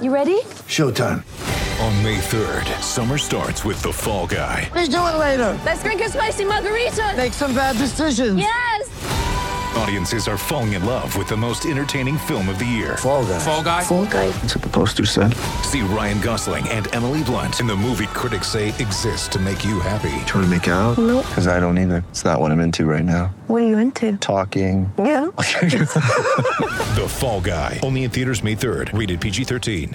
You ready? Showtime. On May 3rd, summer starts with The Fall Guy. Let's do it later. Let's drink a spicy margarita. Make some bad decisions. Yes. Audiences are falling in love with the most entertaining film of the year. Fall Guy. Fall Guy? Fall guy. That's what the poster said. See Ryan Gosling and Emily Blunt in the movie critics say exists to make you happy. Trying to make it out? Nope. Because I don't either. It's not what I'm into right now. What are you into? Talking. Yeah. The Fall Guy. Only in theaters May 3rd. Rated PG-13.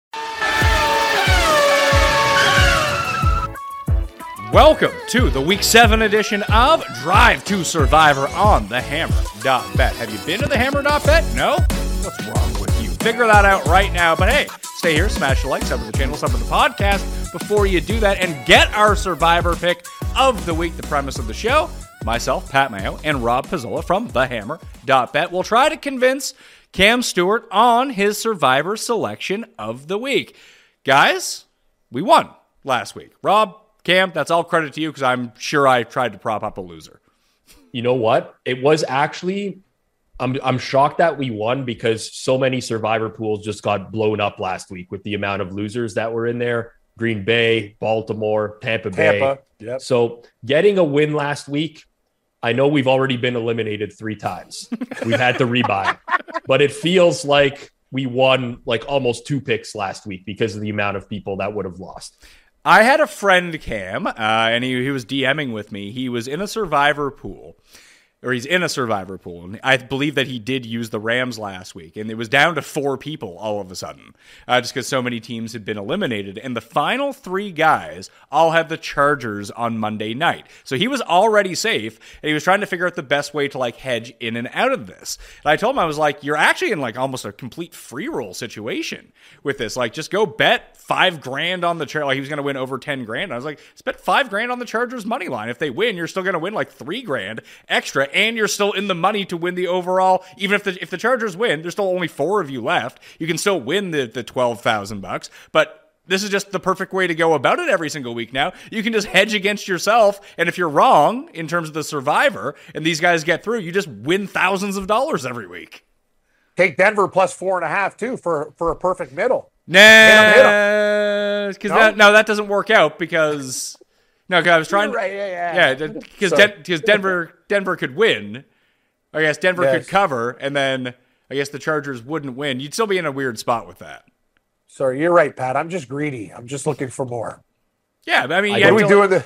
Welcome to the Week 7 edition of Drive to Survivor on thehammer.bet. Have you been to thehammer.bet? No? What's wrong with you? Figure that out right now. But hey, stay here, smash the like, sub to the channel, sub to the podcast before you do that and get our Survivor pick of the week. The premise of the show, myself, Pat Mayo, and Rob Pizzola from thehammer.bet will try to convince Cam Stewart on his Survivor selection of the week. Guys, we won last week. Rob, Cam, that's all credit to you because I'm sure I tried to prop up a loser. You know what? It was actually, I'm shocked that we won because so many Survivor pools just got blown up last week with the amount of losers that were in there. Green Bay, Baltimore, Tampa Bay. Yep. So getting a win last week, I know we've already been eliminated 3 times. We've had to rebuy, but it feels like we won like almost 2 picks last week because of the amount of people that would have lost. I had a friend, Cam, and he was DMing with me. He was in a Survivor pool, or he's in a Survivor pool, and I believe that he did use the Rams last week, and it was down to 4 people all of a sudden, just because so many teams had been eliminated, and the final 3 guys all had the Chargers on Monday night. So he was already safe, and he was trying to figure out the best way to, like, hedge in and out of this. And I told him, I was like, you're actually in, like, almost a complete free roll situation with this. Like, just go bet $5,000 on the Chargers. Like, he was going to win over 10 grand. I was like, bet $5,000 on the Chargers money line. If they win, you're still going to win like $3,000 extra, and you're still in the money to win the overall. Even if the Chargers win, there's still only 4 of you left. You can still win the $12,000. But this is just the perfect way to go about it every single week now. You can just hedge against yourself, and if you're wrong in terms of the Survivor, and these guys get through, you just win thousands of dollars every week. Take Denver plus 4.5 too for a perfect middle. Nah, because that doesn't work out because I was trying. Right, because Denver could win. I guess Denver could cover, and then I guess the Chargers wouldn't win. You'd still be in a weird spot with that. Sorry, you're right, Pat. I'm just greedy. I'm just looking for more. Yeah, I mean, you have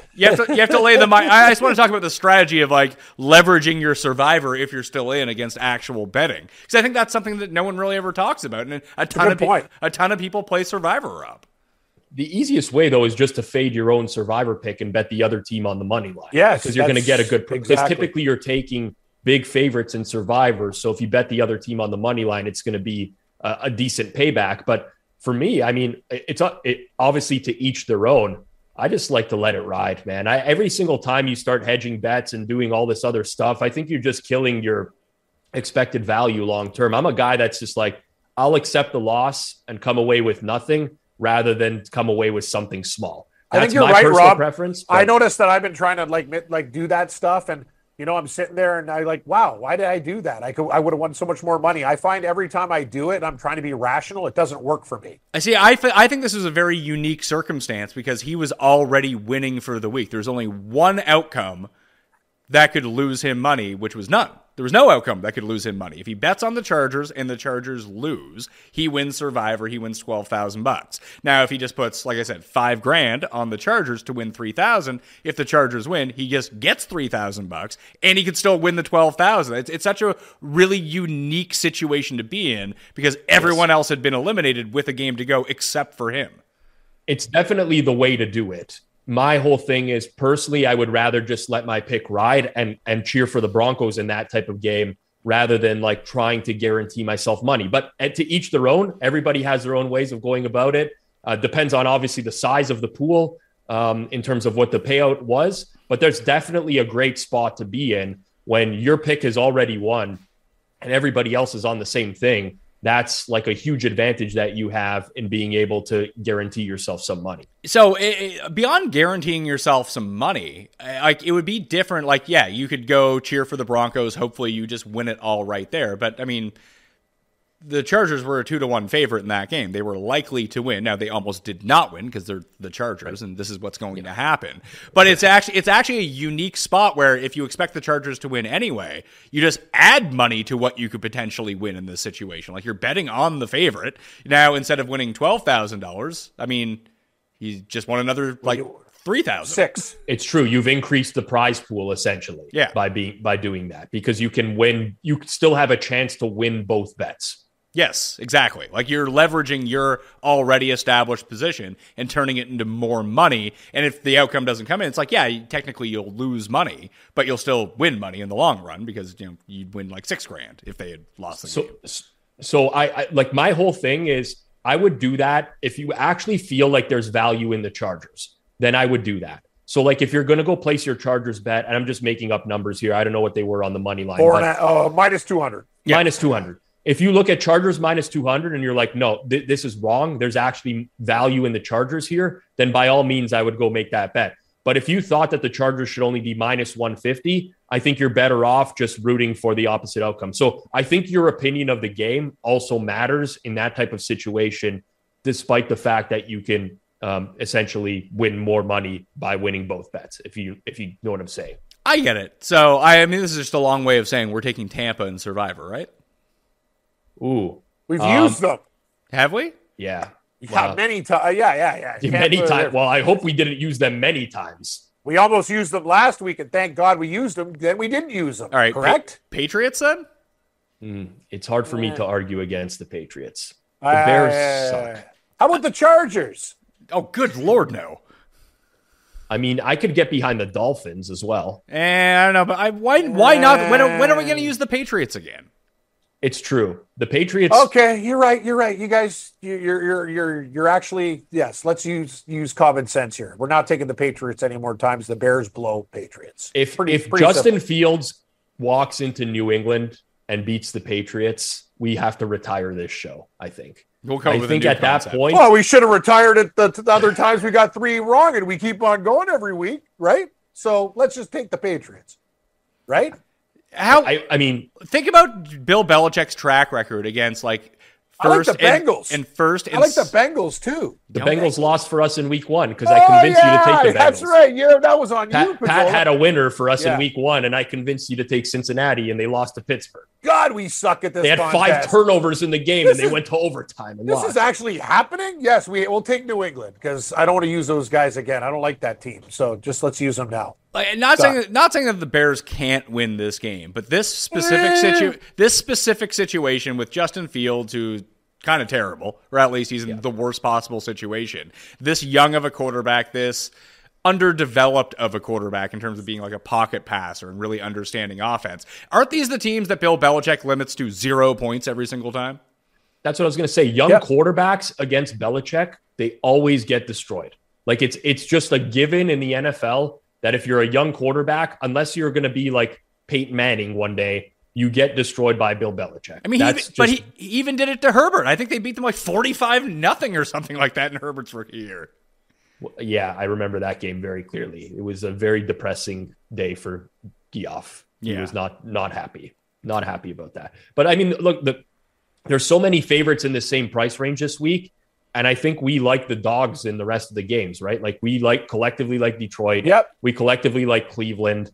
to lay the money. I just want to talk about the strategy of like leveraging your Survivor if you're still in against actual betting, because I think that's something that no one really ever talks about, and a ton of people play Survivor up. The easiest way though is just to fade your own Survivor pick and bet the other team on the money line. Yes, because you're going to get a good. Because typically you're taking big favorites in Survivor, so if you bet the other team on the money line, it's going to be a decent payback. But for me, I mean, it's obviously to each their own. I just like to let it ride, man. Every single time you start hedging bets and doing all this other stuff, I think you're just killing your expected value long term. I'm a guy that's just like, I'll accept the loss and come away with nothing rather than come away with something small. I think you're right, Rob. Preference, I noticed that I've been trying to like do that stuff, and I'm sitting there and I like, wow, why did I do that? I would have won so much more money. I find every time I do it, and I'm trying to be rational, it doesn't work for me. I see. I think this is a very unique circumstance because he was already winning for the week. There's only one outcome that could lose him money, which was none. There was no outcome that could lose him money. If he bets on the Chargers and the Chargers lose, he wins Survivor. He wins $12,000. Now, if he just puts, like I said, $5,000 on the Chargers to win $3,000, if the Chargers win, he just gets $3,000, and he could still win the $12,000. It's such a really unique situation to be in because everyone else had been eliminated with a game to go except for him. It's definitely the way to do it. My whole thing is personally, I would rather just let my pick ride and cheer for the Broncos in that type of game rather than like trying to guarantee myself money. But to each their own, everybody has their own ways of going about it. Depends on obviously the size of the pool in terms of what the payout was. But there's definitely a great spot to be in when your pick is already won and everybody else is on the same thing. That's like a huge advantage that you have in being able to guarantee yourself some money. So beyond guaranteeing yourself some money, like it would be different. Like, yeah, you could go cheer for the Broncos. Hopefully you just win it all right there. But I mean, the Chargers were a 2-1 favorite in that game. They were likely to win. Now they almost did not win because they're the Chargers, and this is what's going to happen. But it's actually a unique spot where if you expect the Chargers to win anyway, you just add money to what you could potentially win in this situation. Like you're betting on the favorite. Now instead of winning $12,000, I mean, he just won another like 3,000. 6. It's true. You've increased the prize pool essentially by doing that, because you can win. You still have a chance to win both bets. Yes, exactly. Like you're leveraging your already established position and turning it into more money. And if the outcome doesn't come in, it's like, technically you'll lose money, but you'll still win money in the long run because you'd win like $6,000 if they had lost the game. So I like my whole thing is I would do that if you actually feel like there's value in the Chargers, then I would do that. So like if you're going to go place your Chargers bet, and I'm just making up numbers here, I don't know what they were on the money line. Minus 200. Yeah. Minus 200. If you look at Chargers minus 200 and you're like, no, this is wrong, there's actually value in the Chargers here, then by all means, I would go make that bet. But if you thought that the Chargers should only be minus 150, I think you're better off just rooting for the opposite outcome. So I think your opinion of the game also matters in that type of situation, despite the fact that you can essentially win more money by winning both bets, if you know what I'm saying. I get it. So, I mean, this is just a long way of saying we're taking Tampa and Survivor, right? Ooh, we've used them. Have we? Yeah. Many times. Yeah. Many times. Well, I hope we didn't use them many times. We almost used them last week, and thank God we used them. Then we didn't use them. All right. Correct? Patriots then? It's hard for me to argue against the Patriots. The Bears suck. How about the Chargers? Oh, good Lord, no. I mean, I could get behind the Dolphins as well. I don't know, but why not? When are we going to use the Patriots again? It's true. The Patriots. Okay, you're right. You guys, you're actually, yes. Let's use common sense here. We're not taking the Patriots any more times. The Bears blow Patriots. If Justin Fields walks into New England and beats the Patriots, we have to retire this show. I think. I think at that point, well, we should have retired it the other times we got 3 wrong, and we keep on going every week, right? So let's just take the Patriots, right? I mean, think about Bill Belichick's track record against like first I like the Bengals. I like the Bengals too. The Bengals lost for us in week 1 because I convinced you to take the Bengals. That's right. Yeah, that was on you. Pat had a winner for us in week 1, and I convinced you to take Cincinnati, and they lost to Pittsburgh. God, we suck at this. They had contest. 5 turnovers in the game, and they went to overtime and this lost. Is actually happening. Yes, we'll take New England because I don't want to use those guys again. I don't like that team. So just let's use them now. Like, not saying that the Bears can't win this game, but this specific situation with Justin Fields, who's kind of terrible, or at least he's in the worst possible situation. This young of a quarterback, this underdeveloped of a quarterback in terms of being like a pocket passer and really understanding offense. Aren't these the teams that Bill Belichick limits to 0 points every single time? That's what I was going to say. Young quarterbacks against Belichick, they always get destroyed. Like it's just a given in the NFL that if you're a young quarterback, unless you're going to be like Peyton Manning one day, you get destroyed by Bill Belichick. I mean, he even did it to Herbert. I think they beat them like 45-0 or something like that in Herbert's rookie year. Yeah, I remember that game very clearly. It was a very depressing day for Geoff. He was not happy. Not happy about that. But I mean, look, there's so many favorites in the same price range this week. And I think we like the dogs in the rest of the games, right? Like we collectively like Detroit. Yep. We collectively like Cleveland.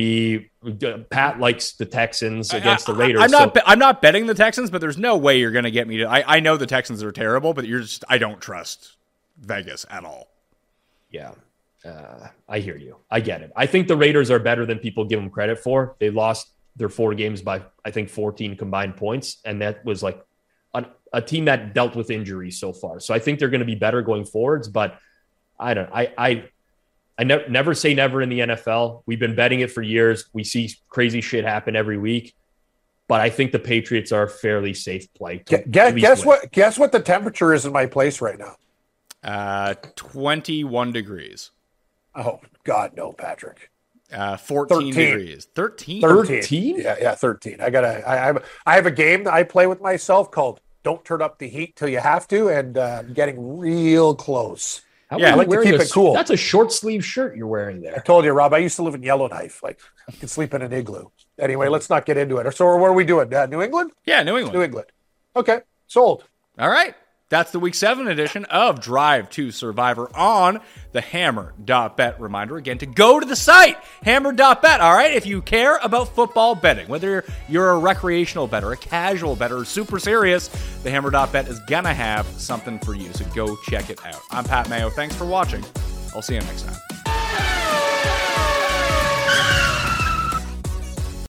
Pat likes the Texans against the Raiders. I'm not betting the Texans, but there's no way you're going to get me to. I know the Texans are terrible, but I don't trust Vegas at all. Yeah, I hear you. I get it. I think the Raiders are better than people give them credit for. They lost their 4 games by, I think, 14 combined points, and that was like a team that dealt with injuries so far. So I think they're going to be better going forwards, but I never say never in the NFL. We've been betting it for years. We see crazy shit happen every week, but I think the Patriots are a fairly safe play. Guess what the temperature is in my place right now? 21 degrees. Oh God, no, Patrick. 14 degrees. 13? 13? Yeah, 13. I have a game that I play with myself called Don't Turn Up the Heat Till You Have to, and I'm getting real close. I like to keep it cool. That's a short sleeve shirt you're wearing there. I told you, Rob, I used to live in Yellowknife. Like, I can sleep in an igloo. Anyway, let's not get into it. So what are we doing? New England? Yeah, New England. New England. Okay, sold. All right. That's the Week 7 edition of Drive to Survivor on the Hammer.bet. Reminder again to go to the site, Hammer.bet. All right, if you care about football betting, whether you're a recreational bettor, a casual bettor, or super serious, the Hammer.bet is going to have something for you. So go check it out. I'm Pat Mayo. Thanks for watching. I'll see you next time.